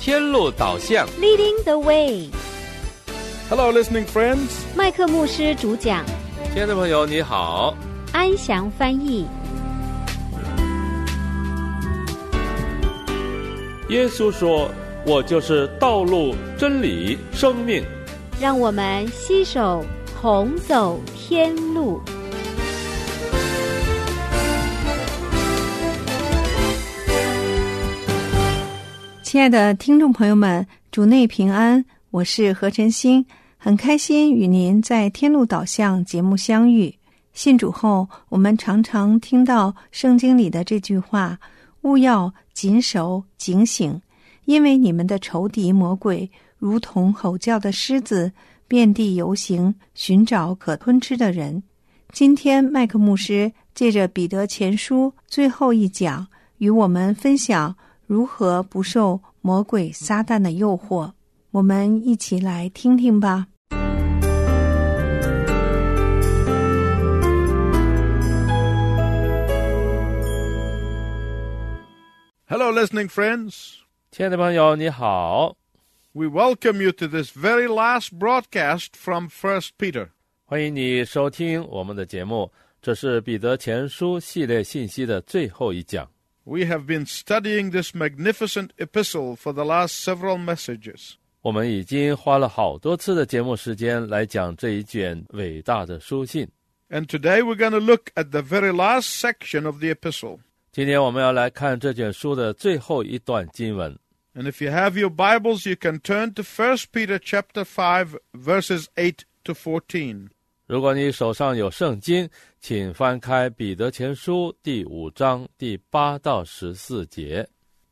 天路导向 Leading the way. Hello, listening friends. 麦克牧师主讲， 亲爱的朋友你好， 安祥翻译。 耶稣说，我就是道路、真理、生命。 让我们携手同走天路。 亲爱的听众朋友们，主内平安，我是何晨星，很开心与您在天路导向节目相遇。信主后，我们常常听到圣经里的这句话，务要谨守警醒，因为你们的仇敌魔鬼如同吼叫的狮子，遍地游行，寻找可吞吃的人。今天麦克牧师借着彼得前书最后一讲，与我们分享如何不受魔鬼撒旦的诱惑。我们一起来听听吧。 Hello, listening friends. 亲爱的朋友你好， We welcome you to this very last broadcast from 1 Peter. 欢迎你收听我们的节目，这是彼得前书系列信息的最后一讲。 We have been studying this magnificent epistle for the last several messages. 我们已经花了好多次的节目时间来讲这一卷伟大的书信。 And today we're going to look at the very last section of the epistle. 今天我们要来看这卷书的最后一段经文。 And if you have your Bibles, you can turn to 1 Peter chapter 5, verses 8 to 14. 如果你手上有圣经，请翻开彼得前书第5章第8到14节。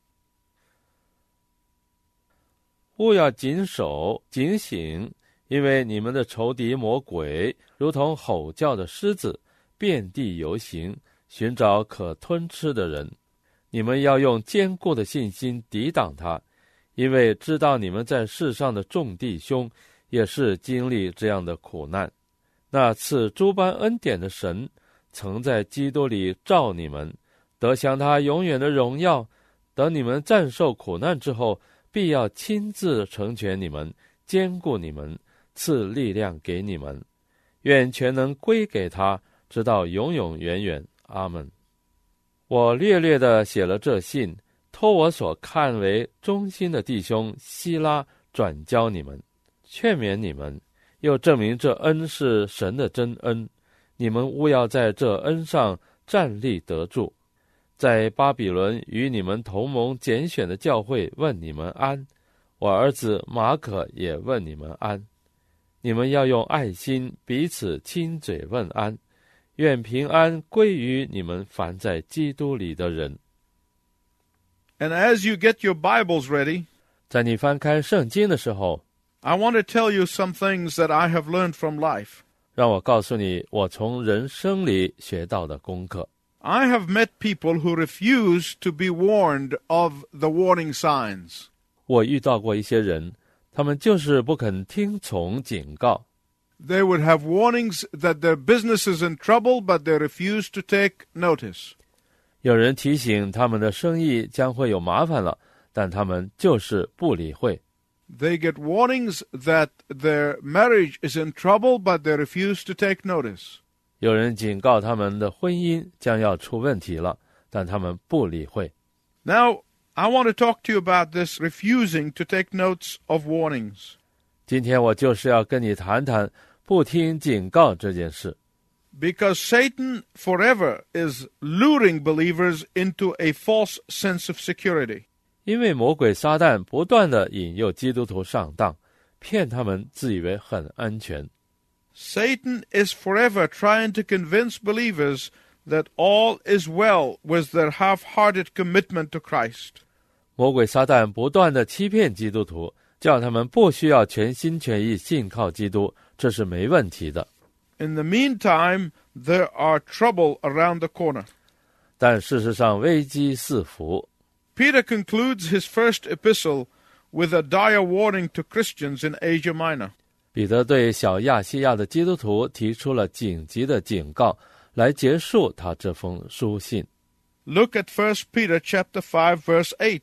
务要谨守警醒，因为你们的仇敌魔鬼如同吼叫的狮子，遍地游行，寻找可吞吃的人。你们要用坚固的信心抵挡他，因为知道你们在世上的众弟兄也是经历这样的苦难。那赐诸般恩典的神，曾在基督里召你们，得享他永远的荣耀。等你们战胜苦难之后，必要亲自成全你们，坚固你们，赐力量给你们。愿全能归给他，直到永永远远。阿们。我略略地写了这信，托我所看为忠心的弟兄希拉转交你们，劝勉你们，又证明这恩是神的真恩。你们务要在这恩上站立得住。在巴比伦与你们同盟拣选的教会问你们安，我儿子马可也问你们安。你们要用爱心彼此亲嘴问安，愿平安归于你们凡在基督里的人。 And as you get your Bibles ready, 在你翻开圣经的时候， I want to tell you some things that I have learned from life. 让我告诉你我从人生里学到的功课。 I have met people who refuse to be warned of the warning signs. 我遇到过一些人，他们就是不肯听从警告。 They would have warnings that their business is in trouble, but they refuse to take notice. 有人提醒他们的生意将会有麻烦了，但他们就是不理会。 They get warnings that their marriage is in trouble, but they refuse to take notice. 有人警告他们的婚姻将要出问题了，但他们不理会。 Now, I want to talk to you about this refusing to take notes of warnings. 今天我就是要跟你谈谈不听警告这件事。 Because Satan forever is luring believers into a false sense of security. 因为魔鬼撒旦不断地引诱基督徒上当，骗他们自以为很安全。 Satan is forever trying to convince believers that all is well with their half-hearted commitment to Christ. 魔鬼撒旦不断地欺骗基督徒，叫他们不需要全心全意信靠基督，这是没问题的。 In the meantime, there are trouble around the corner. 但事实上危机四伏。 Peter concludes his first epistle with a dire warning to Christians in Asia Minor. 彼得对小亚细亚的基督徒提出了紧急的警告，来结束他这封书信。 Look at 1 Peter chapter 5, verse 8.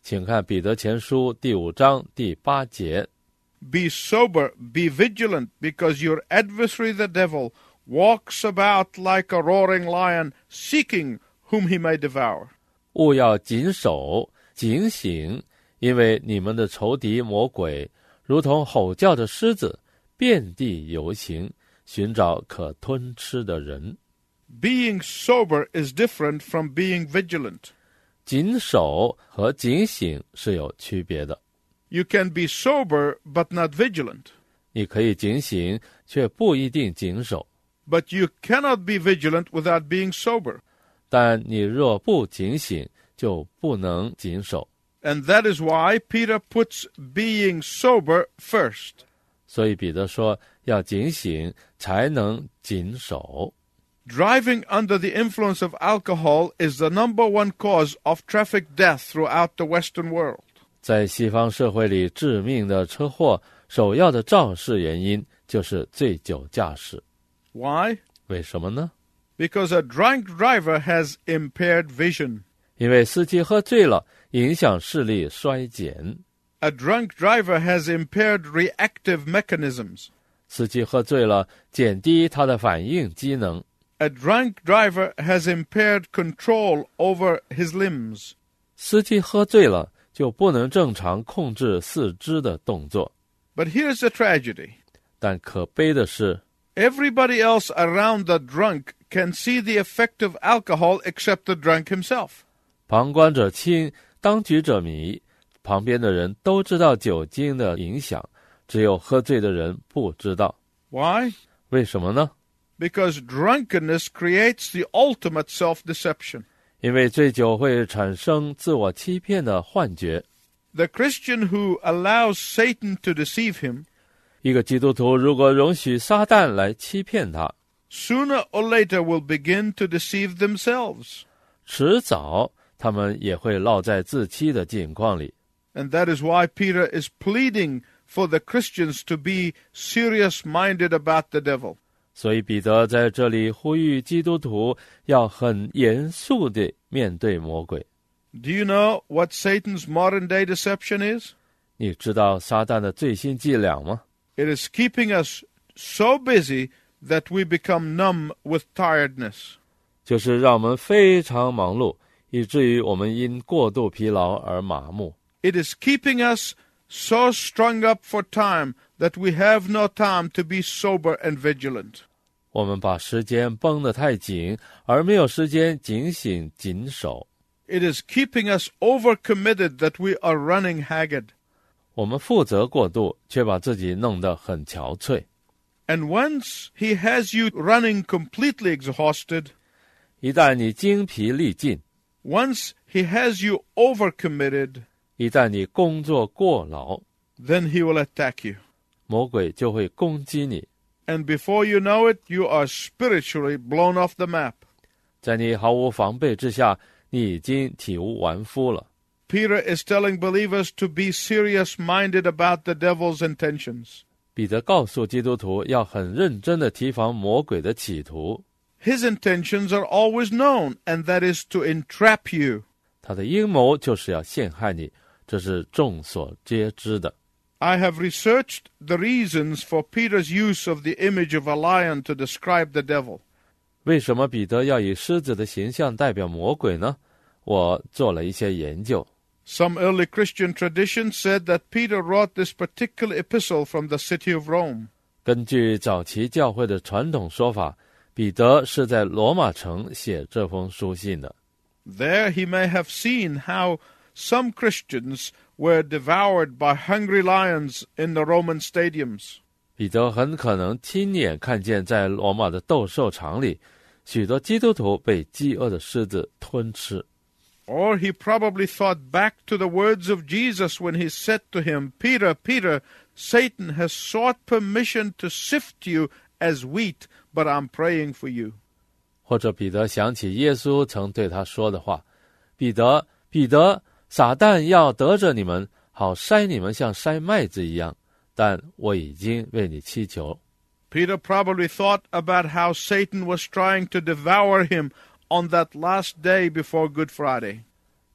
请看彼得前书第5章第8节。 Be sober, be vigilant, because your adversary the devil walks about like a roaring lion, seeking whom he may devour. 务要谨守警醒，因为你们的仇敌魔鬼如同吼叫的狮子，遍地游行，寻找可吞吃的人。 Being sober is different from being vigilant. 谨守和警醒是有区别的。 You can be sober but not vigilant. 你可以警醒，却不一定谨守。 But you cannot be vigilant without being sober. 但你若不警醒，就不能谨守。 And that is why Peter puts being sober first. 所以彼得说，要警醒才能谨守。 Driving under the influence of alcohol is the number one cause of traffic death throughout the Western world. 在西方社会里，致命的车祸首要的肇事原因就是醉酒驾驶。 Why? 为什么呢？ Because a drunk driver has impaired vision. 因为司机喝醉了，影响视力衰减。 A drunk driver has impaired reactive mechanisms. 司机喝醉了，减低他的反应机能。 A drunk driver has impaired control over his limbs. 司机喝醉了，就不能正常控制四肢的动作。 But here's the tragedy. 但可悲的是， Everybody else around the drunk can see the effect of alcohol except the drunk himself. 旁观者清，当局者迷。旁边的人都知道酒精的影响，只有喝醉的人不知道。 Why? 为什么呢？ Because drunkenness creates the ultimate self-deception. 因为醉酒会产生自我欺骗的幻觉。 The Christian who allows Satan to deceive him, 一个基督徒如果容许撒旦来欺骗他， sooner or later will begin to deceive themselves. 迟早他们也会落在自欺的境况里。 And that is why Peter is pleading for the Christians to be serious-minded about the devil. 所以彼得在这里呼吁基督徒要很严肃地面对魔鬼。 Do you know what Satan's modern-day deception is? 你知道撒旦的最新伎俩吗？ It is keeping us so busy that we become numb with tiredness. 就是让我们非常忙碌，以至于我们因过度疲劳而麻木。 It is keeping us so strung up for time that we have no time to be sober and vigilant. 我们把时间绷得太紧，而没有时间警醒谨守。 It is keeping us overcommitted that we are running haggard. 我们负责过度，却把自己弄得很憔悴。 And once he has you running completely exhausted, 一旦你精疲力尽， once he has you overcommitted, 一旦你工作过劳， then he will attack you. 魔鬼就会攻击你。 And before you know it, you are spiritually blown off the map. 在你毫无防备之下，你已经体无完肤了。 Peter is telling believers to be serious-minded about the devil's intentions. 彼得告诉基督徒要很认真地提防魔鬼的企图。 His intentions are always known, and that is to entrap you. 他的阴谋就是要陷害你，这是众所皆知的。 I have researched the reasons for Peter's use of the image of a lion to describe the devil. 为什么彼得要以狮子的形象代表魔鬼呢？我做了一些研究。 Some early Christian traditions said that Peter wrote this particular epistle from the city of Rome. 根据早期教会的传统说法，彼得是在罗马城写这封书信的。 There he may have seen how some Christians were devoured by hungry lions in the Roman stadiums. 彼得很可能亲眼看见在罗马的斗兽场里，许多基督徒被饥饿的狮子吞吃。 Or he probably thought back to the words of Jesus when he said to him, Peter, Peter, Satan has sought permission to sift you as wheat, but I'm praying for you. 或者彼得想起耶稣曾对他说的话：彼得，彼得，撒旦要得着你们，好筛你们像筛麦子一样，但我已经为你祈求。 Peter probably thought about how Satan was trying to devour him on that last day before Good Friday.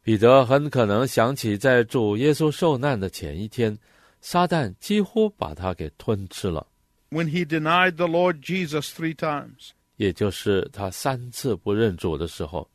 彼得很可能想起在主耶稣受难的前一天，撒旦几乎把他给吞吃了， when he denied the Lord Jesus 3 times. 也就是他3次不认主的时候。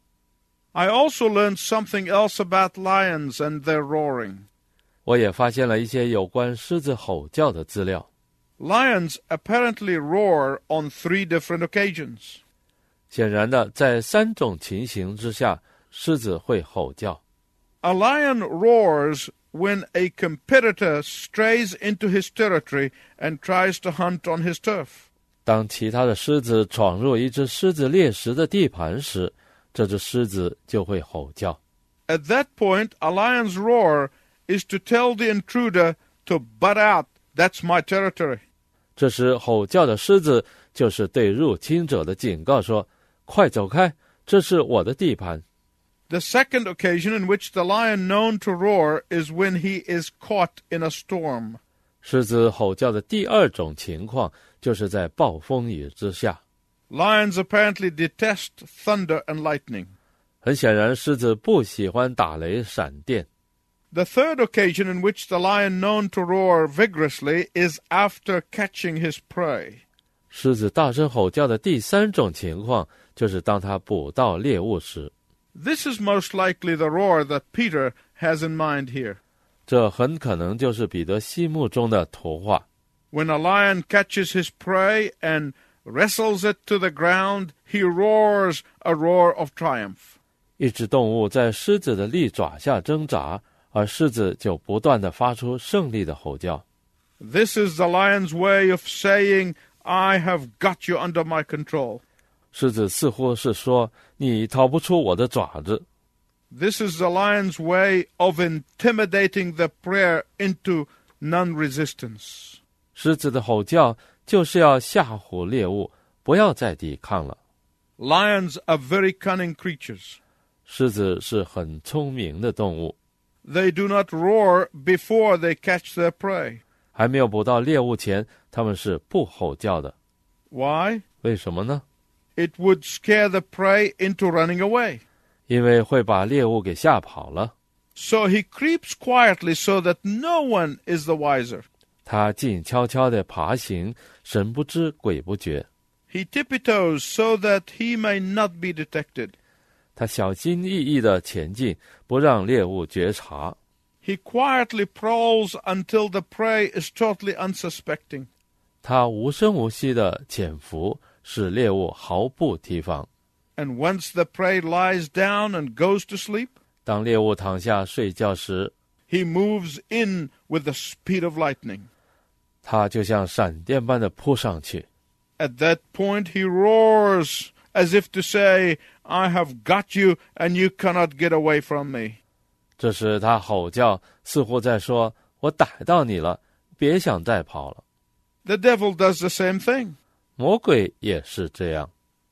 I also learned something else about lions and their roaring. 我也发现了一些有关狮子吼叫的资料。 Lions apparently roar on 3 different occasions. 显然的，在3种情形之下，狮子会吼叫。 A lion roars when a competitor strays into his territory and tries to hunt on his turf. 当其他的狮子闯入一只狮子猎食的地盘时，这只狮子就会吼叫。 At that point, a lion's roar is to tell the intruder to butt out. That's my territory. 这时吼叫的狮子就是对入侵者的警告说，快走开，这是我的地盘。 The second occasion in which the lion known to roar is when he is caught in a storm. 狮子吼叫的第2种情况就是在暴风雨之下。 Lions apparently detest thunder and lightning. 很显然，狮子不喜欢打雷闪电。 The third occasion in which the lion known to roar vigorously is after catching his prey. 狮子大声吼叫的第3种情况就是当他捕到猎物时。 This is most likely the roar that Peter has in mind here. 这很可能就是彼得心目中的图画。 When a lion catches his prey and wrestles it to the ground, he roars a roar of triumph. 一只动物在狮子的利爪下挣扎，而狮子就不断地发出胜利的吼叫。 This is the lion's way of saying, I have got you under my control. 狮子似乎是说，你逃不出我的爪子。 This is the lion's way of intimidating the prey into non-resistance. 狮子的吼叫就是要吓唬猎物，不要再抵抗了。 Lions are very cunning creatures. 狮子是很聪明的动物， They do not roar before they catch their prey. 还没有捕到猎物前，它们是不吼叫的。 Why? 为什么呢？ It would scare the prey into running away. 因为会把猎物给吓跑了。 So he creeps quietly so that no one is the wiser. 他静悄悄地爬行，神不知鬼不觉。 He tiptoes so that he may not be detected. 他小心翼翼地前进，不让猎物觉察。 He quietly prowls until the prey is totally unsuspecting. 他无声无息地潜伏，使猎物毫不提防。 And once the prey lies down and goes to sleep, 当猎物躺下睡觉时， he moves in with the speed of lightning. 他就像闪电般地扑上去。 At that point he roars as if to say, I have got you and you cannot get away from me. 这时他吼叫，似乎在说，我逮到你了，别想再跑了。 The devil does the same thing. 魔鬼也是这样。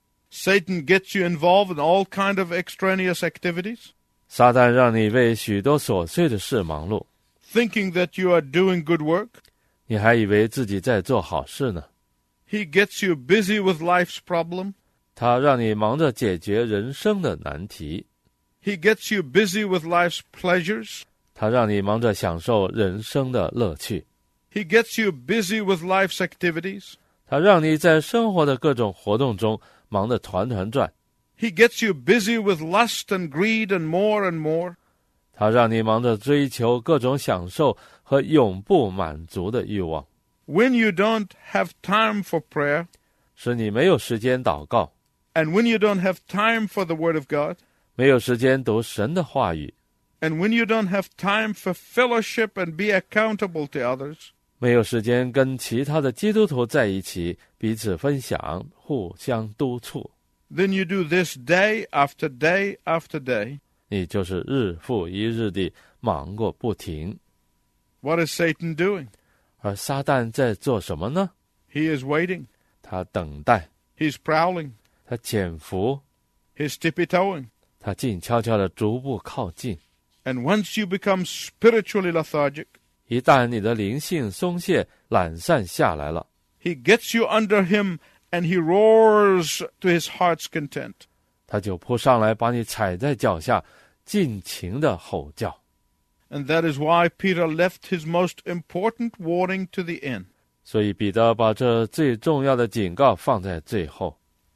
Satan gets you involved in all kind of extraneous activities, 撒旦让你为许多琐碎的事忙碌， thinking that you are doing good work. 你还以为自己在做好事呢。 He gets you busy with life's problem. 他让你忙着解决人生的难题， He gets you busy with life's pleasures. 他让你忙着享受人生的乐趣， He gets you busy with life's activities. 他让你在生活的各种活动中忙得团团转， He gets you busy with lust and greed and more. 他让你忙着追求各种享受和永不满足的欲望， When you don't have time for prayer, 使你没有时间祷告， and when you don't have time for the Word of God, 没有时间读神的话语， and when you don't have time for fellowship and be accountable to others, 没有时间跟其他的基督徒在一起，彼此分享，互相督促， then you do this day after day after day. 你就是日复一日地忙过不停。 What is Satan doing? 而撒旦在做什么呢？ He is waiting. 他等待， He's prowling. 他潜伏， He's tippy-toeing. 他静悄悄地逐步靠近。 And once you become spiritually lethargic, 一旦你的灵性松懈、懒散下来了， he gets you under him and he roars to his heart's content. 他就扑上来把你踩在脚下， 尽情的吼叫。 And that is why Peter left his most important warning to the end. 所以彼得把这最重要的警告放在最后，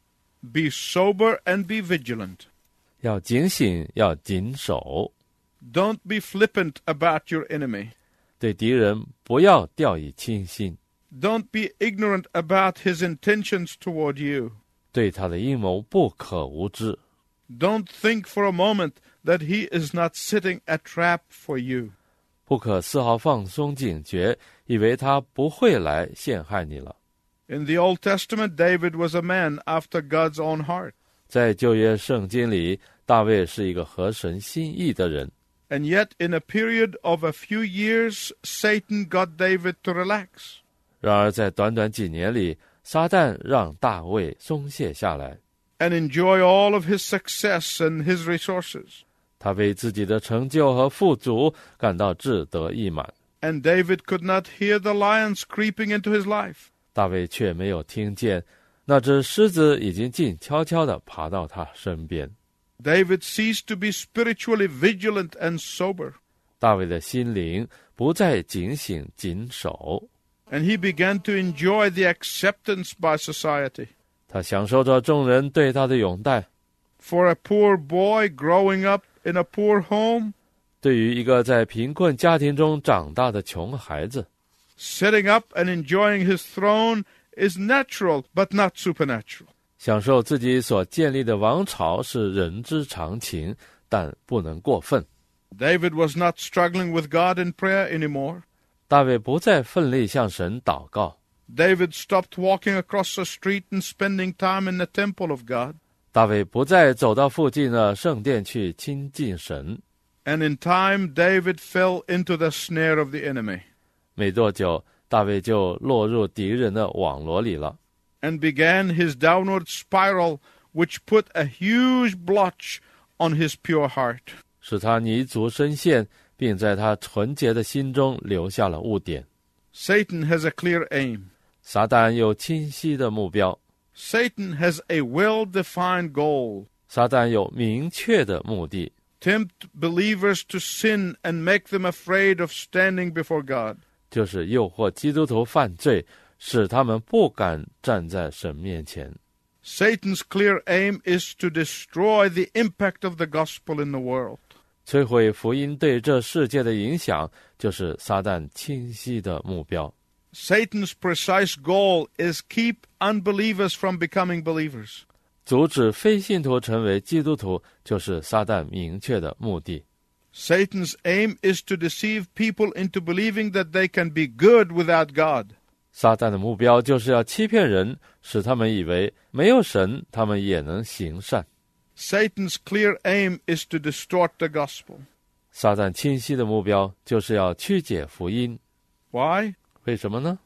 Be sober and be vigilant. 要警醒，要谨守， Don't be flippant about your enemy. 对敌人不要掉以轻心， Don't be ignorant about his intentions toward you. 对他的阴谋不可无知。 Don't think for a moment that he is not setting a trap for you. 不可丝毫放松警觉，以为他不会来陷害你了。 In the Old Testament, David was a man after God's own heart. 在旧约圣经里，大卫是一个合神心意的人， And yet, in a period of a few years, Satan got David to relax. 然而在短短几年里，撒旦让大卫松懈下来， and enjoy all of his success and his resources. 他为自己的成就和富足感到志得意满。 And David could not hear the lions creeping into his life. 大卫却没有听见那只狮子已经静悄悄地爬到他身边。 David ceased to be spiritually vigilant and sober. 大卫的心灵不再警醒谨守， And he began to enjoy the acceptance by society. 他享受着众人对他的拥戴。 For a poor boy growing up in a poor home, 对于一个在贫困家庭中长大的穷孩子， setting up and enjoying his throne is natural but not supernatural. 享受自己所建立的王朝是人之常情，但不能过分。 David was not struggling with God in prayer anymore. 大卫不再奋力向神祷告， David stopped walking across the street and spending time in the temple of God. 大卫不再走到附近的圣殿去亲近神。 And in time, David fell into the snare of the enemy 没多久，大卫就落入敌人的网罗里了， and began his downward spiral, which put a huge blotch on his pure heart. 使他泥足深陷，并在他纯洁的心中留下了污点。 Satan has a clear aim. 撒旦有清晰的目标， Satan has a well-defined goal. 撒旦有明确的目的， Tempt believers to sin and make them afraid of standing before God. 就是诱惑基督徒犯罪，使他们不敢站在神面前。 Satan's clear aim is to destroy the impact of the gospel in the world. 摧毁福音对这世界的影响，就是撒旦清晰的目标。 Satan's precise goal is keep unbelievers from becoming believers. 阻止非信徒成为基督徒，就是撒旦明确的目的。 Satan's aim is to deceive people into believing that they can be good without God. 撒旦的目标就是要欺骗人，使他们以为没有神，他们也能行善。 Satan's clear aim is to distort the gospel. 撒旦清晰的目标就是要曲解福音。 Why? 为什么呢？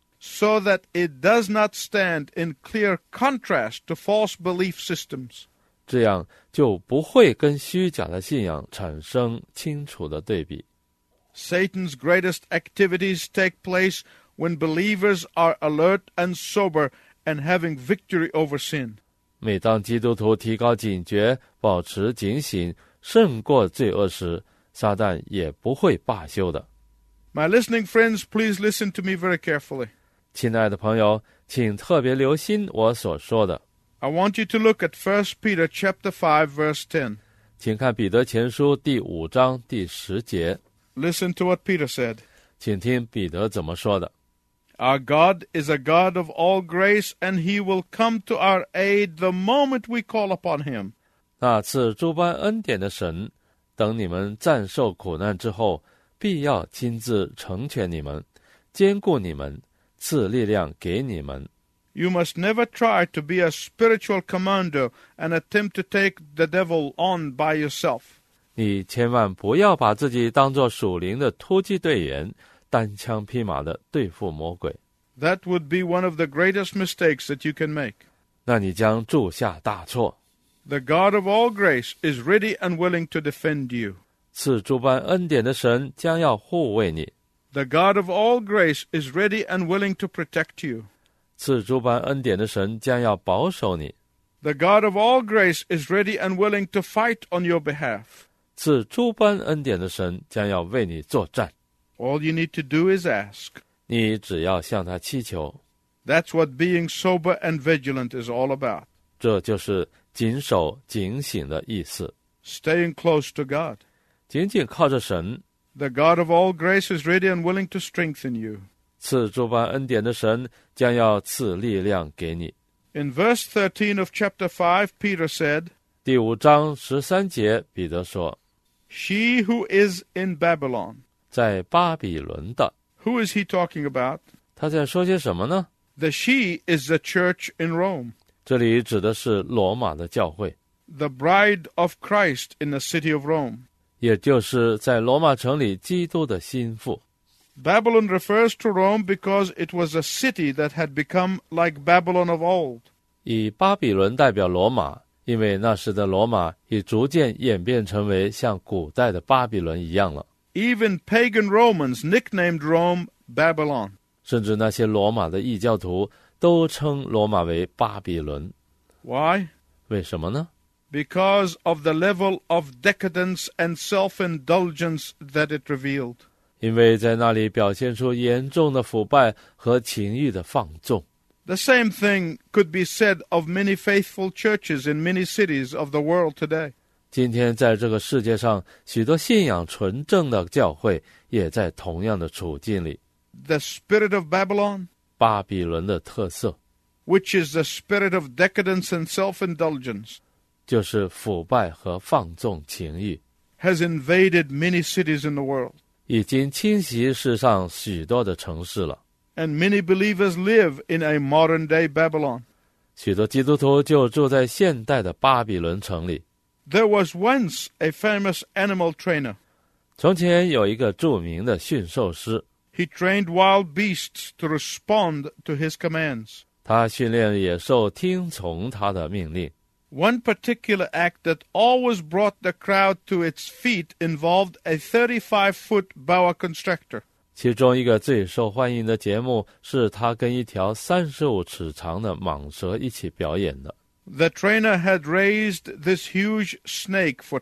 So that it does not stand in clear contrast to false belief systems. 这样就不会跟虚假的信仰产生清楚的对比。 Satan's greatest activities take place when believers are alert and sober and having victory over sin. 每当基督徒提高警觉，保持警醒，胜过罪恶时，撒旦也不会罢休的。 My listening friends, please listen to me very carefully. 亲爱的朋友，请特别留心我所说的。 I want you to look at 1 Peter chapter 5, verse 10. 请看彼得前书第5章第10节， Listen to what Peter said. 请听彼得怎么说的。 Our God is a God of all grace, and he will come to our aid the moment we call upon him. 那赐诸般恩典的神，等你们暂受苦难之后，必要亲自成全你们，坚固你们，赐力量给你们。 You must never try to be a spiritual commando and attempt to take the devil on by yourself. 你千万不要把自己当作属灵的突击队员，单枪匹马地对付魔鬼， That would be one of the greatest mistakes that you can make. 那你将铸下大错。 The God of all grace is ready and willing to defend you. 赐诸般恩典的神将要护卫你， The God of all grace is ready and willing to protect you. 赐诸般恩典的神将要保守你， The God of all grace is ready and willing to fight on your behalf. 赐诸般恩典的神将要为你作战。 All you need to do is ask. 你只要向他祈求， That's what being sober and vigilant is all about. 这就是谨守警醒的意思。 Staying close to God. 紧紧靠着神， The God of all grace is ready and willing to strengthen you. 赐诸般恩典的神将要赐力量给你。 In verse 13 of chapter 5, Peter said, 第5章13节，彼得说， She who is in Babylon. 在巴比伦的， Who is he talking about? 他在说些什么呢？ The she is the church in Rome, 这里指的是罗马的教会， the bride of Christ in the city of Rome. 也就是在罗马城里基督的心腹。 Babylon refers to Rome because it was a city that had become like Babylon of old. 以巴比伦代表罗马，因为那时的罗马已逐渐演变成为像古代的巴比伦一样了。 Even pagan Romans nicknamed Rome Babylon. 甚至那些罗马的异教徒都称罗马为巴比伦。 Why? 为什么呢？ Because of the level of decadence and self-indulgence that it revealed. 因为在那里表现出严重的腐败和情欲的放纵。 The same thing could be said of many faithful churches in many cities of the world today. 今天在这个世界上，许多信仰纯正的教会也在同样的处境里。 The spirit of Babylon, 巴比伦的特色 which is the spirit of decadence and self-indulgence, 就是腐败和放纵情欲， has invaded many cities in the world. 已经侵袭世上许多的城市了。 And many believers live in a modern-day Babylon. 许多基督徒就住在现代的巴比伦城里。 There was once a famous animal trainer. 从前有一个著名的驯兽师， He trained wild beasts to respond to his commands. 他训练野兽听从他的命令。 One particular act that always brought the crowd to its feet involved a 35-foot boa constrictor. 其中一个最受欢迎的节目是他跟一条35尺长的蟒蛇一起表演的。 The trainer had raised this huge snake for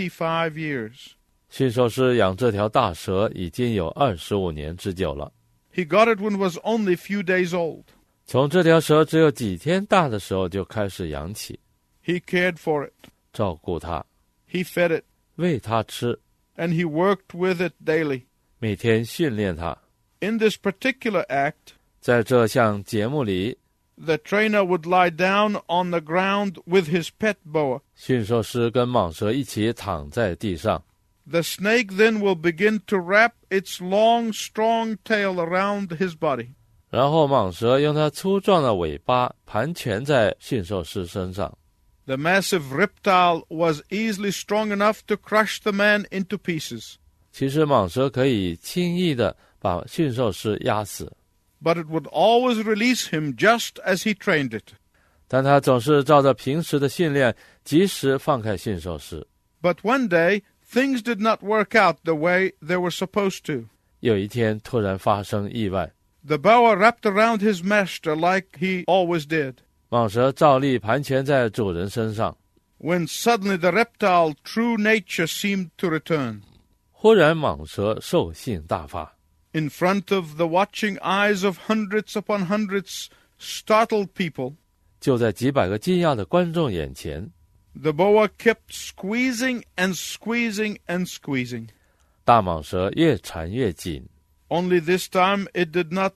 25 years. 驯兽师养这条大蛇已经有25年之久了。 He got it when it was only a few days old. 从这条蛇只有几天大的时候就开始养起， He cared for it. 照顾它， He fed it. 喂它吃， And he worked with it daily. 每天训练它。 In this particular act, 在这项节目里， the trainer would lie down on the ground with his pet boa. 驯兽师跟蟒蛇一起躺在地上， The snake then will begin to wrap its long, strong tail around his body. 然后蟒蛇用它粗壮的尾巴盘旋在驯兽师身上。 The massive reptile was easily strong enough to crush the man into pieces. 其实蟒蛇可以轻易地把驯兽师压死， But it would always release him just as he trained it. 但它总是照着平时的训练，及时放开驯兽师。 But one day, things did not work out the way they were supposed to. 有一天突然发生意外， The boa wrapped around his master like he always did. 蟒蛇照例盘旋在主人身上。 When suddenly the reptile's true nature seemed to return. 忽然蟒蛇兽性大发， In front of the watching eyes of hundreds upon hundreds startled people, 就在几百个惊讶的观众眼前， the boa kept squeezing and squeezing and squeezing. 大蟒蛇越缠越紧。 Only this time it did not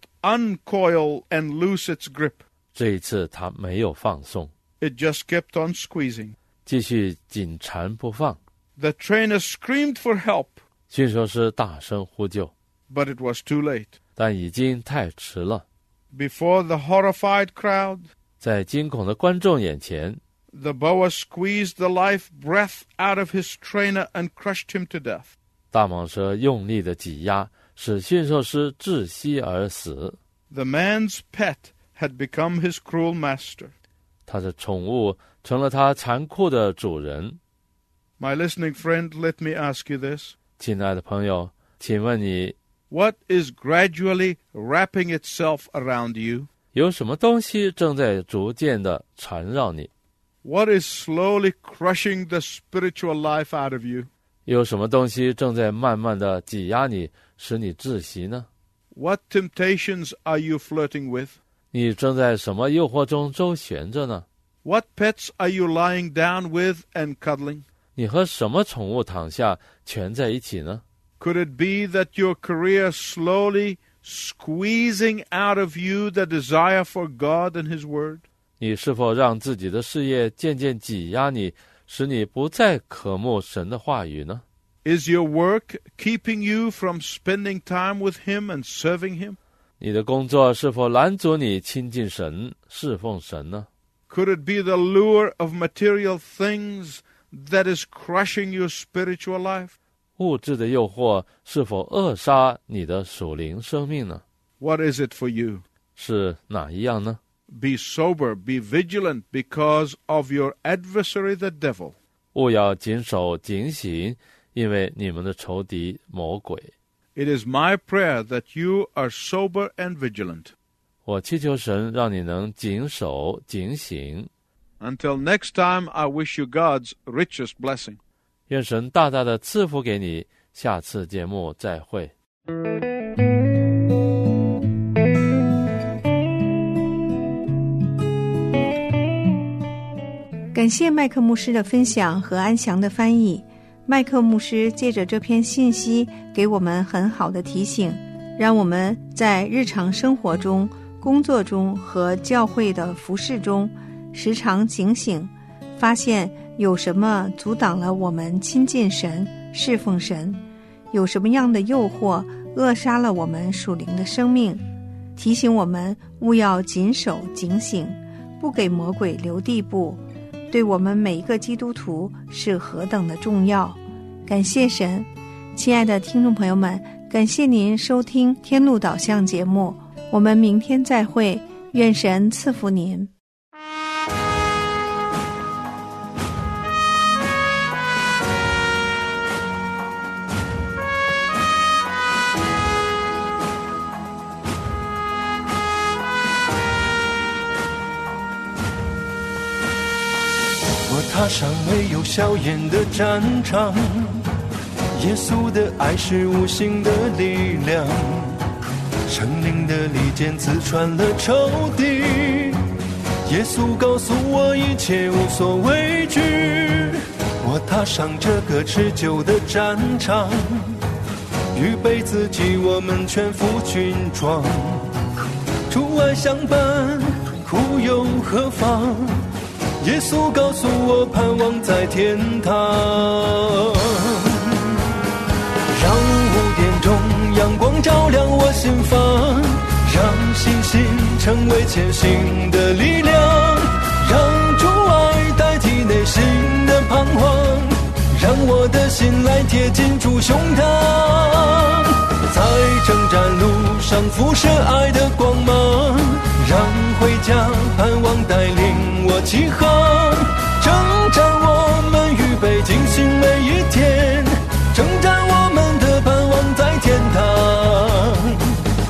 uncoil and loose its grip. 这一次它没有放松， It just kept on squeezing. 继续紧缠不放。 The trainer screamed for help, 驯兽师大声呼救， but it was too late. 但已经太迟了。 Before the horrified crowd, 在惊恐的观众眼前， the boa squeezed the life breath out of his trainer and crushed him to death. 大蟒蛇用力的挤压，使驯兽师窒息而死。 The man's pet had become his cruel master. 他的宠物成了他残酷的主人。 My listening friend, let me ask you this. 亲爱的朋友，请问你 What is gradually wrapping itself around you? 有什么东西正在逐渐的缠绕你？ What is slowly crushing the spiritual life out of you? 有什么东西正在慢慢的挤压你，使你窒息呢？ What temptations are you flirting with? 你正在什么诱惑中周旋着呢？ What pets are you lying down with and cuddling? 你和什么宠物躺下蜷在一起呢？ Could it be that your career slowly squeezing out of you the desire for God and His Word? 你是否让自己的事业渐渐挤压你，使你不再渴慕神的话语呢？ Is your work keeping you from spending time with Him and serving Him? 你的工作是否拦阻你亲近神、侍奉神呢？ Could it be the lure of material things that is crushing your spiritual life? 物质的诱惑是否扼杀你的属灵生命呢？ What is it for you? 是哪一样呢？ Be sober, be vigilant because of your adversary the devil. 务要谨守警醒，因为你们的仇敌魔鬼。 It is my prayer that you are sober and vigilant. 我祈求神让你能谨守警醒。 Until next time, I wish you God's richest blessing. 愿神大大的赐福给你。下次节目再会。 感谢麦克牧师的分享和安详的翻译。麦克牧师借着这篇信息给我们很好的提醒，让我们在日常生活中、工作中和教会的服事中时常警醒，发现有什么阻挡了我们亲近神、侍奉神，有什么样的诱惑扼杀了我们属灵的生命，提醒我们务要谨守警醒，不给魔鬼留地步，对我们每一个基督徒是何等的重要。感谢神。亲爱的听众朋友们，感谢您收听天路导向节目，我们明天再会，愿神赐福您。 我踏上没有硝烟的战场，耶稣的爱是无形的力量，圣灵的利剑刺穿了仇敌，耶稣告诉我一切无所畏惧。我踏上这个持久的战场，预备自己，我们全副军装，出外相伴，苦又何妨？耶稣告诉我，盼望在天堂。让5点钟阳光照亮我心房，让信心成为前行的力量，让主爱代替内心的彷徨，让我的心来贴近主胸膛，在征战路上辐射爱的光芒，让回家盼望带领我起航，征战我们预备进行每一天，征战我们的盼望在天堂。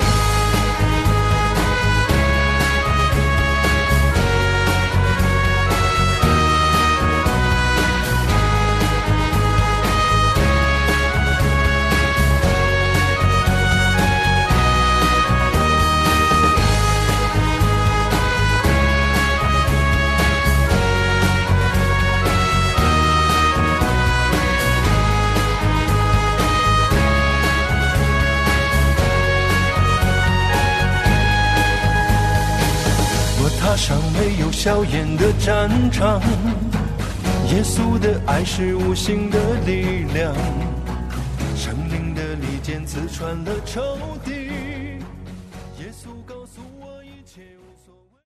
踏上没有硝烟的战场，耶稣的爱是无形的力量，圣灵的利剑刺穿了仇敌，耶稣告诉我一切无所